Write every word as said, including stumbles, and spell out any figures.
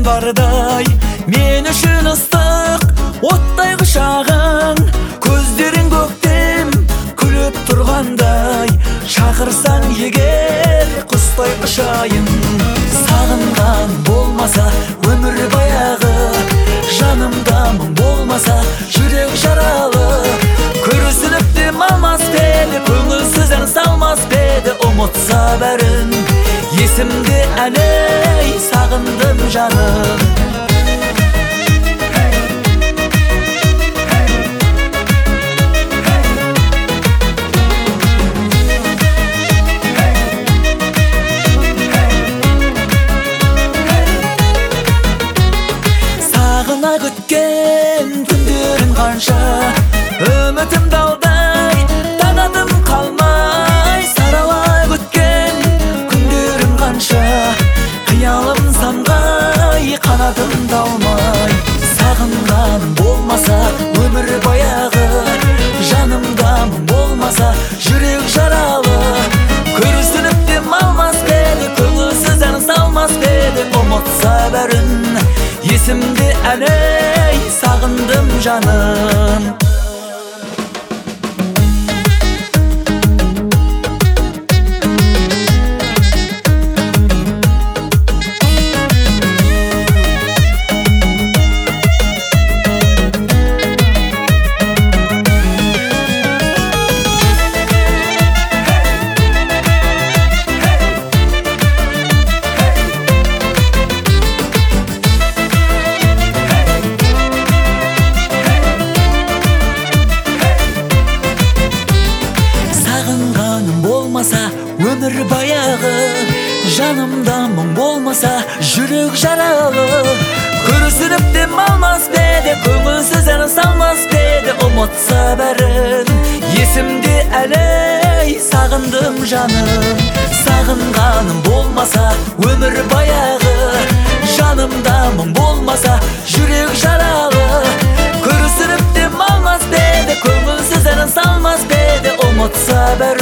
бардай, мен үшін ыстық оттай құшағың, көздерің көктем күліп тұрғандай, шақырсаң егер құстай ұшайын. Сағынған болмаса өмір баяғы, жанымда мұң болмаса жүрек жаралы, көрісініп дем алмас педі, көңілсіз ән салмас педі, ұмытса бәрін есімде әлі сағындым жаным. Сағына күткен күндерің қанша, үмітім далдай, таңатым қалмай. Саралай күткен күндерің қанша, қиялым самғай, қанатым талмай. Сағынған болмаса өмір баяғы, жанымда мұң болмаса жүрек жаралы, көрісініп дем алмас педі, көңілсіз ән салмас педі, ұмытса бәрін есімде әлі сағындым жаным. Болмаса өмір баяғы, жанымда мұң болмаса жүрек жаралы, көрісініп дем алмас педі, көңілсіз ән салмас педі, ұмытса бәрін есімде әлі сағындым жаным. Сағынғаным болмаса өмір баяғы, жанымда мұң болмаса жүрек жаралы, көрісініп дем алмас педі, көңілсіз ән салмас педі, ұмытса бәрін